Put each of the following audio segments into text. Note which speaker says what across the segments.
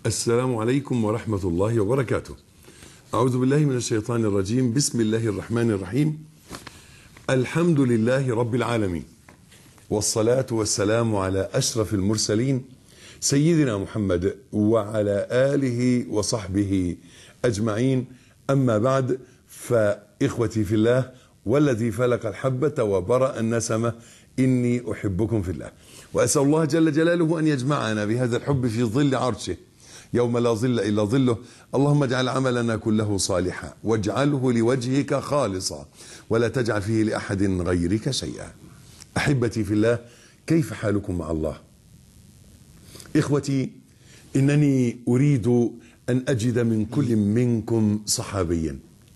Speaker 1: السلام عليكم ورحمة الله وبركاته. أعوذ بالله من الشيطان الرجيم. بسم الله الرحمن الرحيم. الحمد لله رب العالمين، والصلاة والسلام على أشرف المرسلين سيدنا محمد وعلى آله وصحبه أجمعين. أما بعد، فإخوتي في الله والذي فلق الحبة وبرأ النسمة، إني أحبكم في الله، وأسأل الله جل جلاله أن يجمعنا بهذا الحب في ظل عرشه يوم لا ظل إلا ظله. اللهم اجعل عملنا كله صالحا واجعله لوجهك خالصا ولا تجعل فيه لأحد غيرك شيئا. أحبتي في الله، كيف حالكم مع الله؟ إخوتي، إنني أريد أن أجد من كل منكم صحابيا.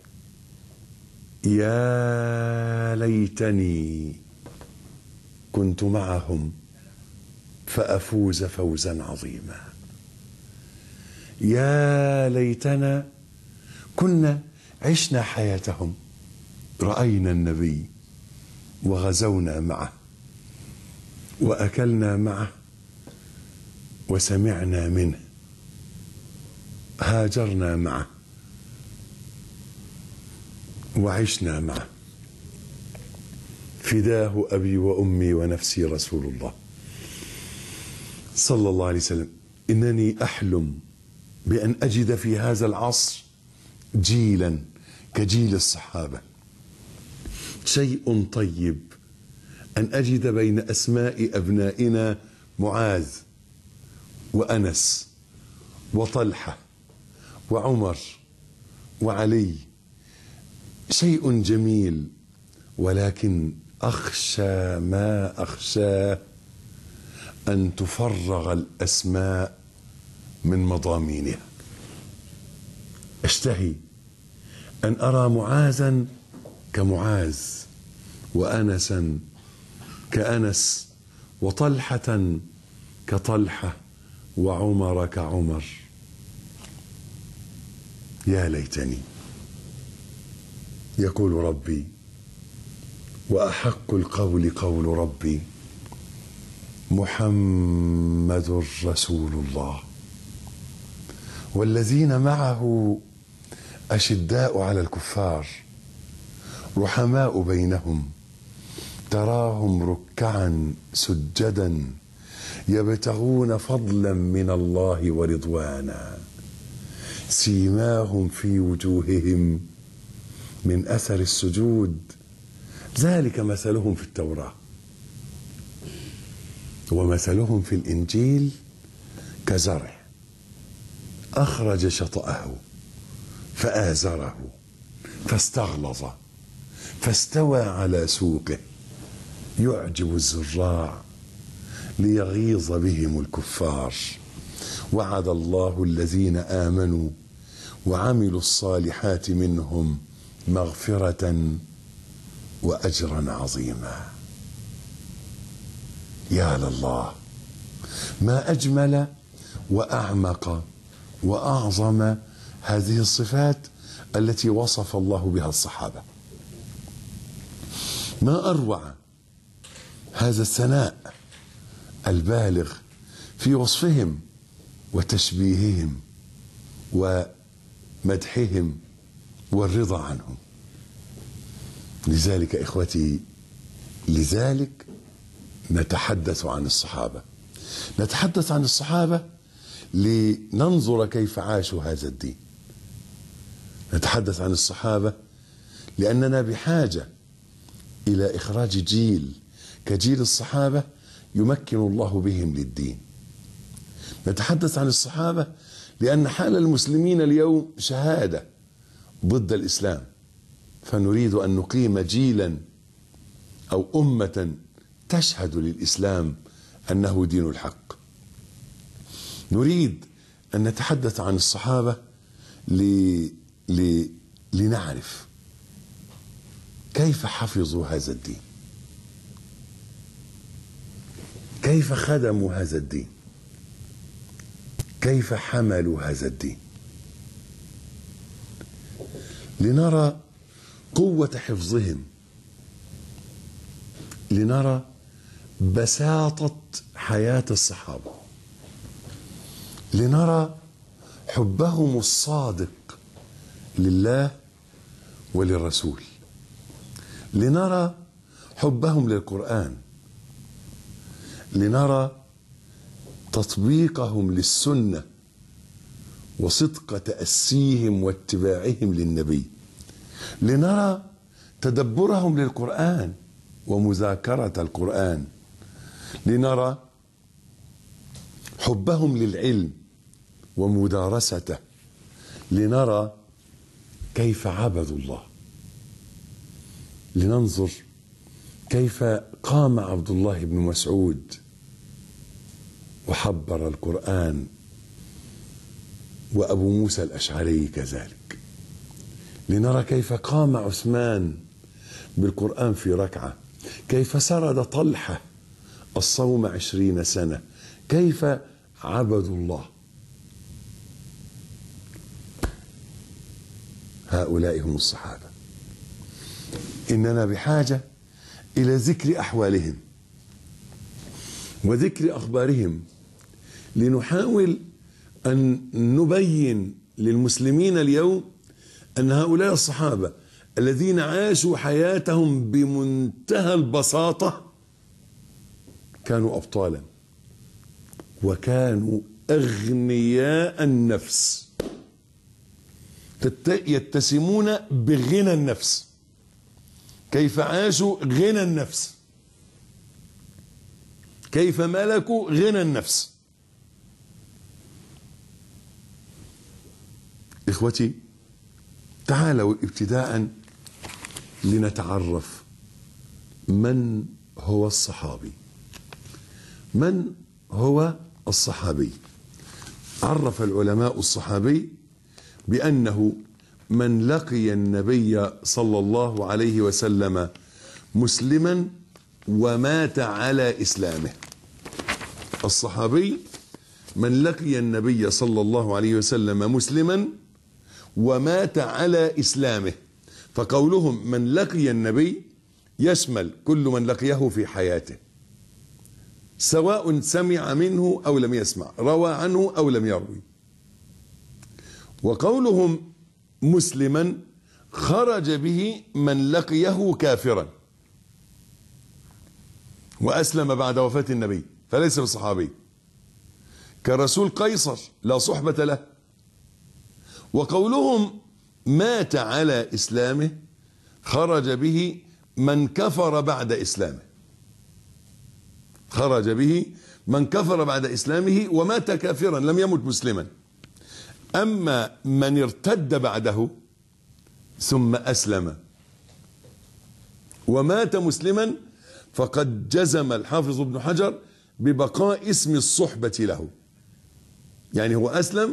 Speaker 1: يا ليتني كنت معهم فأفوز فوزا عظيما. يا ليتنا كنا عشنا حياتهم، رأينا النبي وغزونا معه وأكلنا معه وسمعنا منه، هاجرنا معه وعشنا معه. فداه أبي وأمي ونفسي رسول الله صلى الله عليه وسلم. إنني أحلم بأن أجد في هذا العصر جيلا كجيل الصحابة. شيء طيب أن أجد بين أسماء أبنائنا معاذ وأنس وطلحة وعمر وعلي. شيء جميل، ولكن أخشى ما أخشاه أن تفرغ الأسماء من مضامينها. أشتهي أن أرى معاذا كمعاذ، وأنسا كأنس، وطلحة كطلحة، وعمر كعمر. يا ليتني. يقول ربي: وأحق القول قول ربي محمد رسول الله والذين معه أشداء على الكفار رحماء بينهم تراهم ركعا سجدا يبتغون فضلا من الله ورضوانا سيماهم في وجوههم من أثر السجود ذلك مثلهم في التوراة ومثلهم في الإنجيل كزرع أخرج شطأه فآزره فاستغلظ فاستوى على سوقه يعجب الزراع ليغيظ بهم الكفار. وعد الله الذين آمنوا وعملوا الصالحات منهم مغفرة وأجرا عظيما. يا لله، ما أجمل وأعمق وأعظم هذه الصفات التي وصف الله بها الصحابة. ما أروع هذا الثناء البالغ في وصفهم وتشبيههم ومدحهم والرضا عنهم. لذلك إخوتي، لذلك نتحدث عن الصحابة. نتحدث عن الصحابة لننظر كيف عاشوا هذا الدين. نتحدث عن الصحابة لأننا بحاجة إلى إخراج جيل كجيل الصحابة يمكن الله بهم للدين. نتحدث عن الصحابة لأن حال المسلمين اليوم شهادة ضد الإسلام، فنريد أن نقيم جيلا أو أمة تشهد للإسلام أنه دين الحق. نريد أن نتحدث عن الصحابة لنعرف كيف حفظوا هذا الدين، كيف خدموا هذا الدين، كيف حملوا هذا الدين، لنرى قوة حفظهم، لنرى بساطة حياة الصحابة، لنرى حبهم الصادق لله وللرسول، لنرى حبهم للقرآن، لنرى تطبيقهم للسنة وصدق تأسيهم واتباعهم للنبي، لنرى تدبرهم للقرآن ومذاكرة القرآن، لنرى حبهم للعلم ومدارسته، لنرى كيف عبدوا الله، لننظر كيف قام عبد الله بن مسعود وحبر القرآن، وأبو موسى الأشعري كذلك، لنرى كيف قام عثمان بالقرآن في ركعة، كيف سرد طلحة الصوم 20 سنة، كيف عبدوا الله. هؤلاء هم الصحابة. إننا بحاجة إلى ذكر أحوالهم وذكر أخبارهم، لنحاول أن نبين للمسلمين اليوم أن هؤلاء الصحابة الذين عاشوا حياتهم بمنتهى البساطة كانوا أبطالا، وكانوا أغنياء النفس، يتسمون بغنى النفس. كيف عاشوا غنى النفس، كيف ملكوا غنى النفس. إخوتي، تعالوا ابتداء لنتعرف من هو الصحابي. من هو الصحابي؟ عرف العلماء الصحابي بأنه من لقي النبي صلى الله عليه وسلم مسلما ومات على إسلامه. الصحابي من لقي النبي صلى الله عليه وسلم مسلما ومات على إسلامه. فقولهم من لقي النبي يشمل كل من لقيه في حياته، سواء سمع منه أو لم يسمع، روى عنه أو لم يروي. وقولهم مسلما خرج به من لقيه كافرا وأسلم بعد وفاة النبي فليس بصحابي، كرسول قيصر لا صحبة له. وقولهم مات على إسلامه خرج به من كفر بعد إسلامه، خرج به من كفر بعد إسلامه ومات كافرا لم يمت مسلما. أما من ارتد بعده ثم أسلم ومات مسلما فقد جزم الحافظ ابن حجر ببقاء اسم الصحبة له، يعني هو أسلم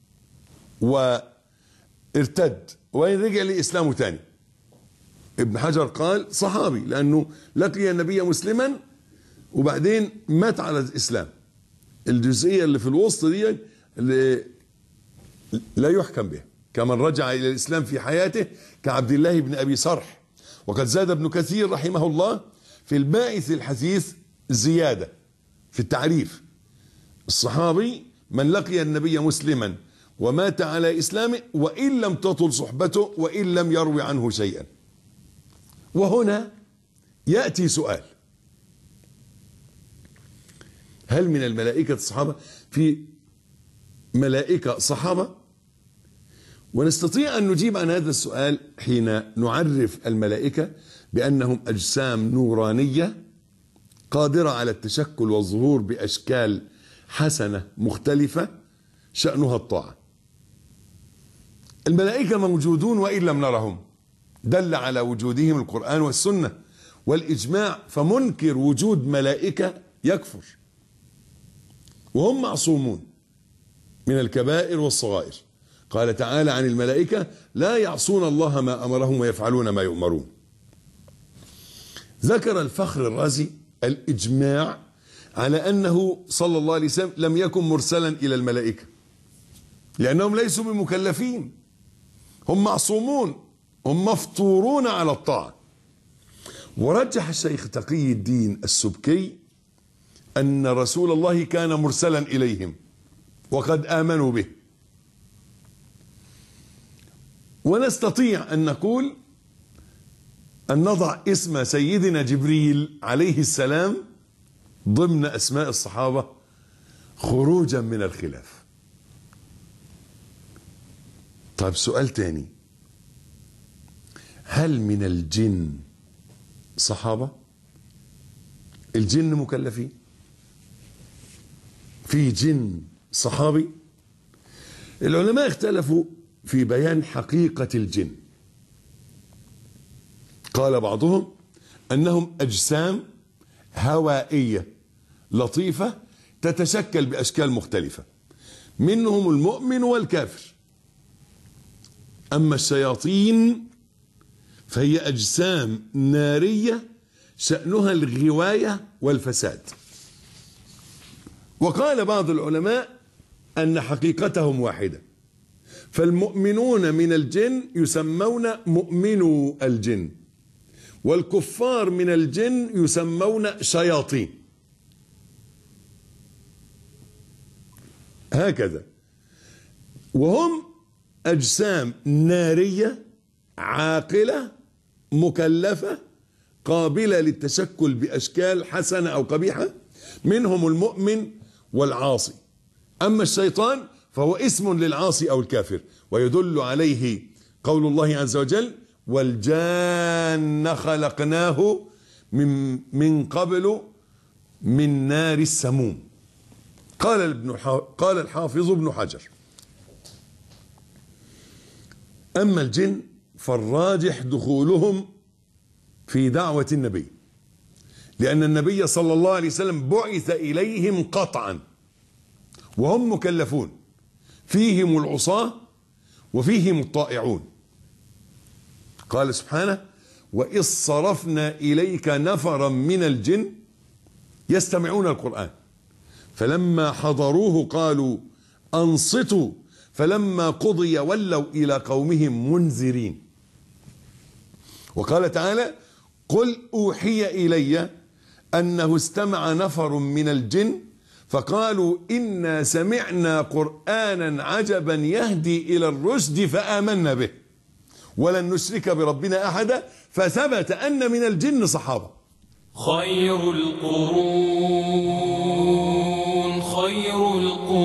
Speaker 1: وارتد وإن رجع لإسلامه تاني. ابن حجر قال صحابي لأنه لقي النبي مسلما وبعدين مات على الإسلام. الجزئية اللي في الوسط دي اللي لا يحكم بها، كمن رجع إلى الإسلام في حياته كعبد الله بن أبي صرح. وقد زاد ابن كثير رحمه الله في الباعث الحثيث زيادة في التعريف: الصحابي من لقي النبي مسلما ومات على إسلامه وإن لم تطل صحبته وإن لم يروي عنه شيئا. وهنا يأتي سؤال: هل من الملائكة الصحابة؟ في ملائكة صحابة؟ ونستطيع أن نجيب عن هذا السؤال حين نعرف الملائكة بأنهم أجسام نورانية قادرة على التشكل والظهور بأشكال حسنة مختلفة شأنها الطاعة. الملائكة موجودون وإن لم نرهم، دل على وجودهم القرآن والسنة والإجماع، فمنكر وجود ملائكة يكفر، وهم معصومون من الكبائر والصغائر. قال تعالى عن الملائكة: لا يعصون الله ما أمرهم ويفعلون ما يؤمرون. ذكر الفخر الرازي الإجماع على أنه صلى الله عليه وسلم لم يكن مرسلا إلى الملائكة لأنهم ليسوا بمكلفين، هم معصومون، هم مفطورون على الطاعة. ورجح الشيخ تقي الدين السبكي أن رسول الله كان مرسلا إليهم وقد آمنوا به، ونستطيع أن نقول أن نضع اسم سيدنا جبريل عليه السلام ضمن أسماء الصحابة خروجا من الخلاف. طيب سؤال تاني، هل من الجن صحابة؟ الجن مكلفين؟ في جن صحابي؟ العلماء اختلفوا في بيان حقيقة الجن. قال بعضهم أنهم أجسام هوائية لطيفة تتشكل بأشكال مختلفة، منهم المؤمن والكافر. أما الشياطين فهي أجسام نارية شأنها الغواية والفساد. وقال بعض العلماء أن حقيقتهم واحدة، فالمؤمنون من الجن يسمون مؤمنو الجن، والكفار من الجن يسمون شياطين، هكذا. وهم أجسام نارية عاقلة مكلفة قابلة للتشكل بأشكال حسنة أو قبيحة، منهم المؤمن والعاصي. أما الشيطان فهو اسم للعاصي أو الكافر، ويدل عليه قول الله عز وجل: والجان خلقناه من قبل من نار السموم. قال الحافظ ابن حجر: أما الجن فالراجح دخولهم في دعوة النبي، لأن النبي صلى الله عليه وسلم بعث إليهم قطعا، وهم مكلفون، فيهم العصاة وفيهم الطائعون. قال سبحانه: وإذ صرفنا إليك نفرا من الجن يستمعون القرآن فلما حضروه قالوا أنصتوا فلما قضي ولوا إلى قومهم منذرين. وقال تعالى: قل أوحي إلي أنه استمع نفر من الجن فقالوا إنا سمعنا قرآنا عجبا يهدي إلى الرشد فآمنا به ولن نشرك بربنا أحدا. فثبت أن من الجن صحابة.
Speaker 2: خير القرون خير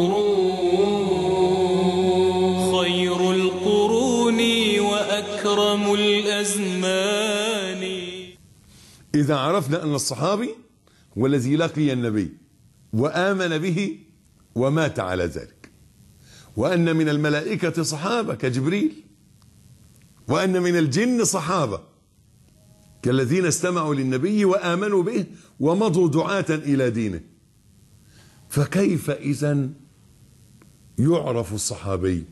Speaker 2: القرون وأكرم الأزمان.
Speaker 1: إذا عرفنا أن الصحابي هو الذي لقي النبي وآمن به ومات على ذلك، وأن من الملائكة صحابة كجبريل، وأن من الجن صحابة كالذين استمعوا للنبي وآمنوا به ومضوا دعاة إلى دينه، فكيف إذن يعرف الصحابي؟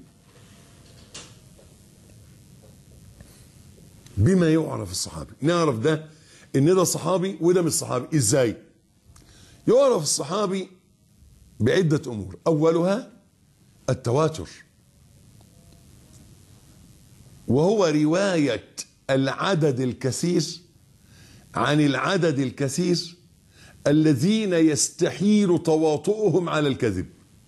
Speaker 1: بما يعرف الصحابي؟ نعرف ده إن ده صحابي وده مش صحابي. إزاي يعرف الصحابي؟ بعدة أمور. أولها التواتر، وهو رواية العدد الكثير عن العدد الكثير الذين يستحيل تواطؤهم على الكذب.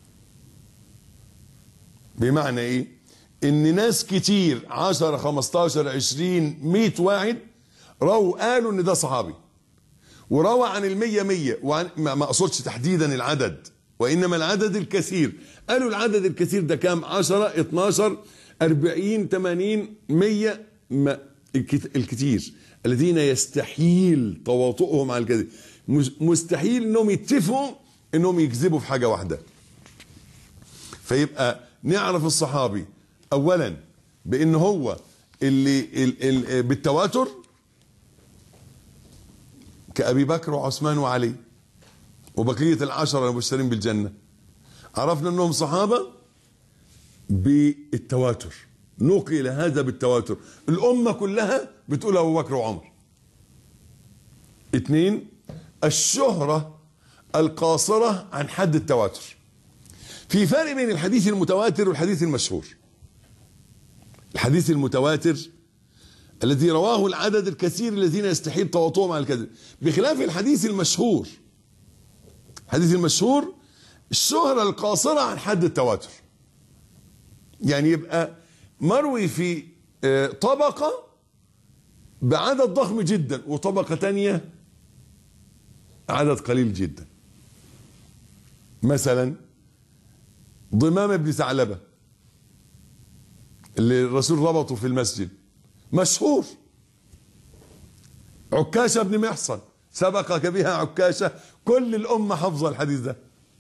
Speaker 1: بمعنى ايه؟ ان ناس كتير 10 15 20 100 واحد قالوا ان ده صحابي، وروى عن 100 ما اقصدش تحديدا العدد، وانما العدد الكثير. قالوا العدد الكثير ده كام؟ 10 12 40 80 100 الكثير الذين يستحيل تواطؤهم على الكذب، مستحيل انهم يتفقوا انهم يكذبوا في حاجه واحده. فيبقى نعرف الصحابي اولا بان هو اللي بالتواتر كأبي بكر وعثمان وعلي وبقية العشرة المبشرين بالجنة. عرفنا انهم صحابة بالتواتر، نقل هذا بالتواتر، الأمة كلها بتقول أبو بكر وعمر. 2 الشهرة القاصرة عن حد التواتر. في فرق بين الحديث المتواتر والحديث المشهور. الحديث المتواتر الذي رواه العدد الكثير الذين يستحيل تواطؤهم على الكذب، بخلاف الحديث المشهور. الحديث المشهور الشهرة القاصرة عن حد التواتر، يعني يبقى مروي في طبقة بعدد ضخم جدا، وطبقة تانية عدد قليل جدا. مثلا ضمام بن ثعلبة اللي الرسول ربطه في المسجد مشهور. عكاشة بن محصن سبقك بها عكاشة، كل الأمة حفظ الحديث ده،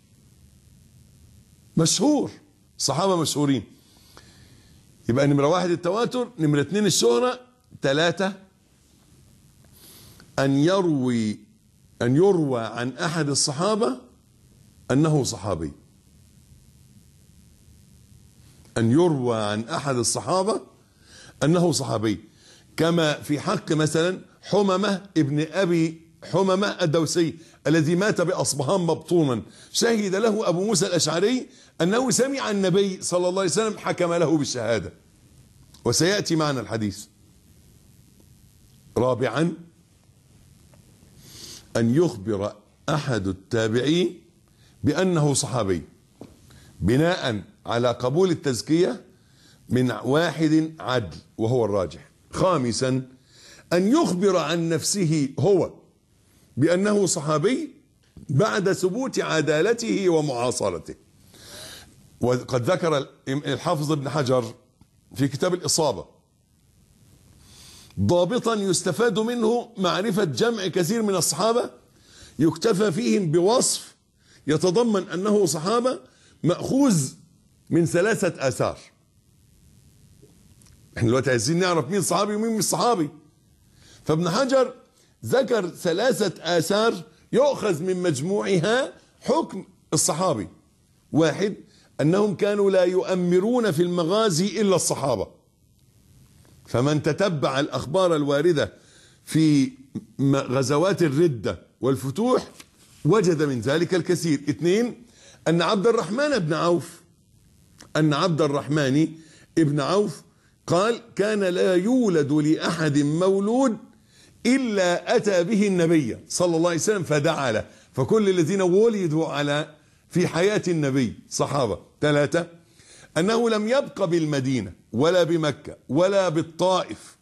Speaker 1: مشهور، صحابة مشهورين. يبقى نمرة 1 التواتر، نمرة 2 الشهرة، 3 أن يروى عن أحد الصحابة أنه صحابي. أن يروى عن أحد الصحابة أنه صحابي، كما في حق مثلا حممة ابن أبي حممة الدوسي الذي مات بأصبهان مبطونا، شهد له أبو موسى الأشعري أنه سمع النبي صلى الله عليه وسلم حكم له بالشهادة، وسيأتي معنا الحديث. رابعا أن يخبر أحد التابعين بأنه صحابي بناء على قبول التزكية من واحد عدل وهو الراجح. خامسا أن يخبر عن نفسه هو بأنه صحابي بعد ثبوت عدالته ومعاصرته. وقد ذكر الحافظ ابن حجر في كتاب الإصابة ضابطا يستفاد منه معرفة جمع كثير من الصحابة يكتفى فيهم بوصف يتضمن أنه صحابة مأخوذ من 3 آثار. احنا دلوقتي عايزين نعرف مين صحابي ومين مش صحابي، فابن حجر ذكر 3 آثار يؤخذ من مجموعها حكم الصحابي. 1 أنهم كانوا لا يؤمرون في المغازي إلا الصحابة، فمن تتبع الأخبار الواردة في غزوات الردة والفتوح وجد من ذلك الكثير. 2 أن عبد الرحمن ابن عوف قال كان لا يولد لأحد مولود إلا أتى به النبي صلى الله عليه وسلم فدعا له، فكل الذين ولدوا في حياة النبي صحابة. 3 أنه لم يبق بالمدينة ولا بمكة ولا بالطائف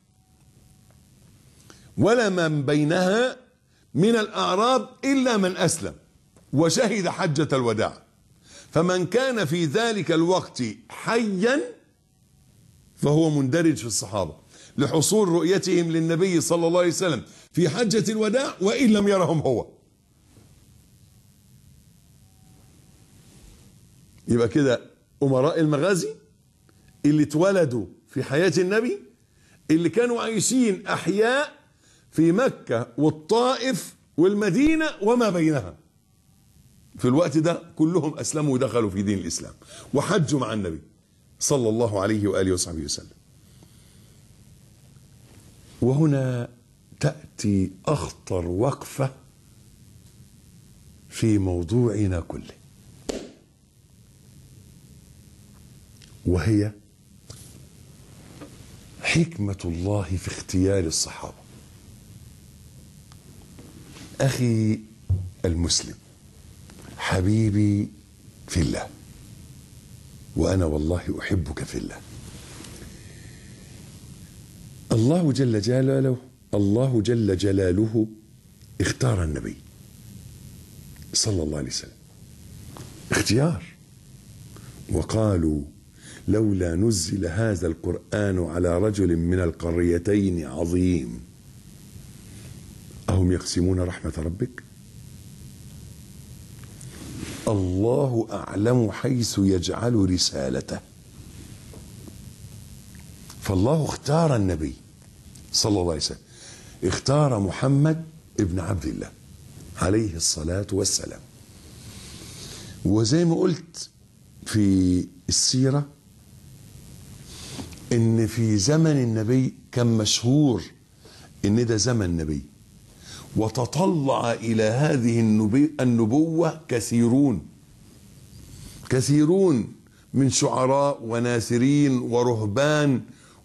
Speaker 1: ولا من بينها من الأعراب إلا من أسلم وشهد حجة الوداع، فمن كان في ذلك الوقت حيا فهو مندرج في الصحابة لحصول رؤيتهم للنبي صلى الله عليه وسلم في حجة الوداع وإن لم يرهم هو. يبقى كده أمراء المغازي اللي اتولدوا في حياة النبي، اللي كانوا عايشين أحياء في مكة والطائف والمدينة وما بينها في الوقت ده، كلهم أسلموا ودخلوا في دين الإسلام وحجوا مع النبي صلى الله عليه وآله وصحبه وسلم. وهنا تأتي أخطر وقفة في موضوعنا كله، وهي حكمة الله في اختيار الصحابة. أخي المسلم، حبيبي في الله، وأنا والله أحبك في الله. الله جل جلاله اختار النبي صلى الله عليه وسلم اختيار، وقالوا لولا نزل هذا القرآن على رجل من القريتين عظيم أهم يقسمون رحمة ربك. الله أعلم حيث يجعل رسالته، فالله اختار النبي صلى الله عليه وسلم، اختار محمد ابن عبد الله عليه الصلاة والسلام. وزي ما قلت في السيرة ان في زمن النبي كان مشهور ان ده زمن نبي، وتطلع الى هذه النبوة كثيرون من شعراء وناثرين ورهبان،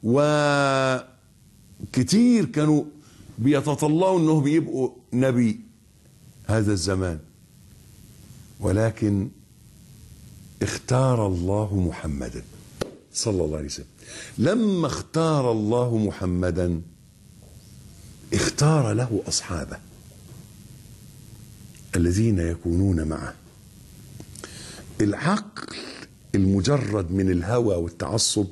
Speaker 1: وكتير كانوا بيتطلعوا انهم بيبقوا نبي هذا الزمان، ولكن اختار الله محمدا صلى الله عليه وسلم. لما اختار الله محمدا اختار له أصحابه الذين يكونون معه. العقل المجرد من الهوى والتعصب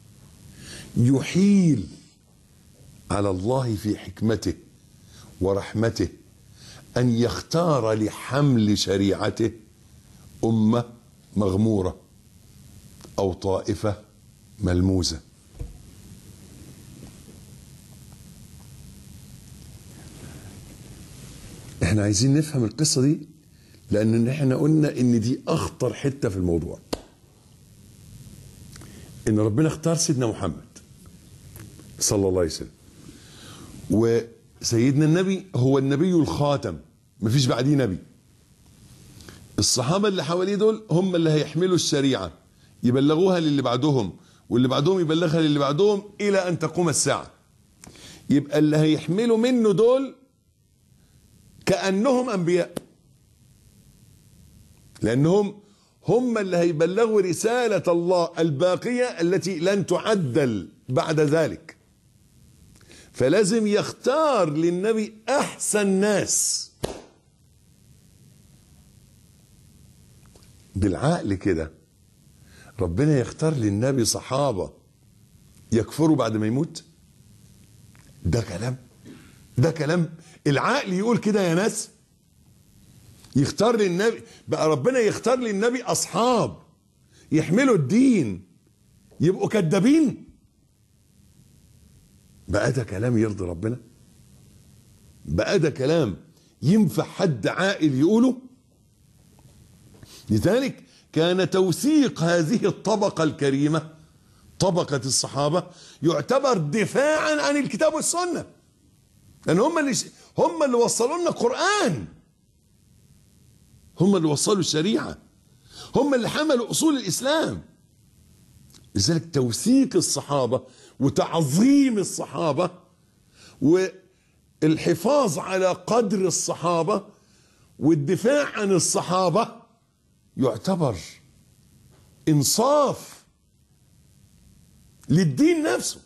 Speaker 1: يحيل على الله في حكمته ورحمته أن يختار لحمل شريعته أمة مغمورة أو طائفة ملموزة. احنا عايزين نفهم القصة دي لأن احنا قلنا إن دي أخطر حتة في الموضوع، إن ربنا اختار سيدنا محمد صلى الله عليه وسلم، وسيدنا النبي هو النبي الخاتم، مفيش بعديه نبي. الصحابة اللي حواليه دول هم اللي هيحملوا الشريعة يبلغوها للي بعدهم، واللي بعدهم يبلغها للي بعدهم إلى أن تقوم الساعة. يبقى اللي هيحملوا منه دول كأنهم أنبياء، لأنهم هم اللي هيبلغوا رسالة الله الباقية التي لن تعدل بعد ذلك. فلازم يختار للنبي أحسن ناس. بالعقل كده ربنا يختار للنبي صحابة يكفروا بعد ما يموت؟ ده كلام العقل يقول كده يا ناس؟ يختار للنبي بقى، ربنا يختار للنبي أصحاب يحملوا الدين يبقوا كذابين؟ بقى ده كلام يرضي ربنا؟ بقى ده كلام ينفع حد عاقل يقوله؟ لذلك كان توثيق هذه الطبقة الكريمة طبقة الصحابة يعتبر دفاعا عن الكتاب والسنة، لأن هم اللي وصلوا لنا القرآن، هم اللي وصلوا الشريعة، هم اللي حملوا أصول الإسلام. لذلك توثيق الصحابة وتعظيم الصحابة والحفاظ على قدر الصحابة والدفاع عن الصحابة يعتبر إنصاف للدين نفسه،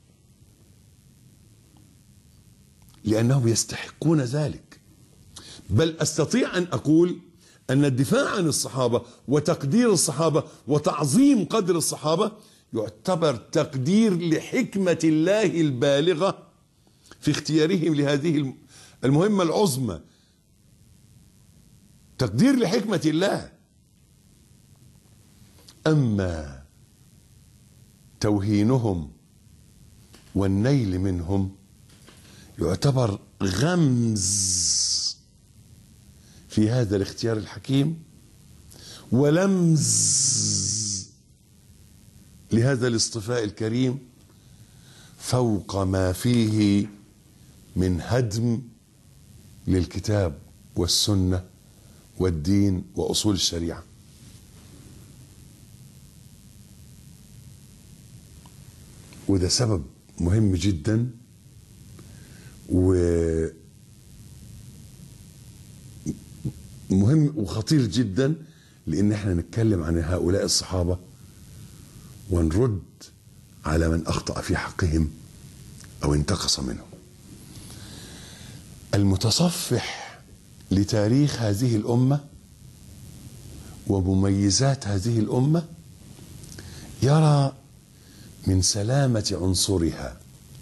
Speaker 1: لأنهم يستحقون ذلك. بل أستطيع أن أقول أن الدفاع عن الصحابة وتقدير الصحابة وتعظيم قدر الصحابة يعتبر تقدير لحكمة الله البالغة في اختيارهم لهذه المهمة العظمى، تقدير لحكمة الله. أما توهينهم والنيل منهم يعتبر غمز في هذا الاختيار الحكيم ولمز لهذا الاصطفاء الكريم فوق ما فيه من هدم للكتاب والسنة والدين وأصول الشريعة. وده سبب مهم جدا ومهم وخطير جدا، لأن احنا نتكلم عن هؤلاء الصحابة ونرد على من أخطأ في حقهم أو انتقص منهم. المتصفح لتاريخ هذه الأمة ومميزات هذه الأمة يرى من سلامة عنصرها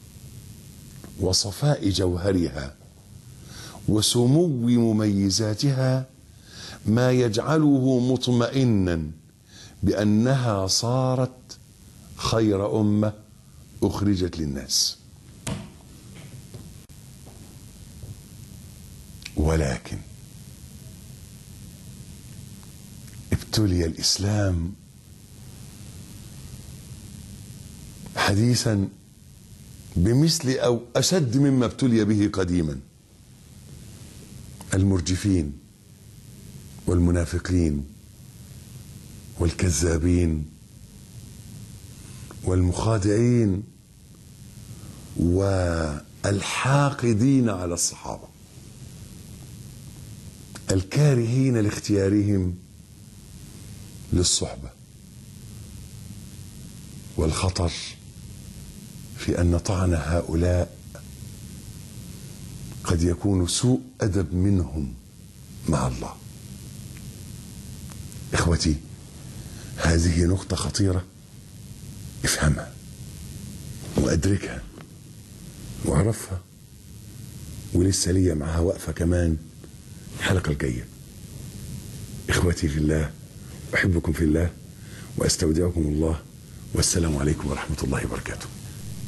Speaker 1: وصفاء جوهرها وسمو مميزاتها ما يجعله مطمئنا بأنها صارت خير أمة أخرجت للناس. ولكن ابتلي الإسلام حديثا بمثل أو أشد مما ابتلي به قديما. المرجفين والمنافقين والكذابين والمخادعين والحاقدين على الصحابة الكارهين لاختيارهم للصحبة. والخطر في أن طعن هؤلاء قد يكون سوء أدب منهم مع الله. إخوتي، هذه نقطة خطيرة، افهمها وأدركها وأعرفها، ولسه ليا معها وقفة كمان الحلقة الجاية. إخوتي في الله، أحبكم في الله وأستودعكم الله، والسلام عليكم ورحمة الله وبركاته.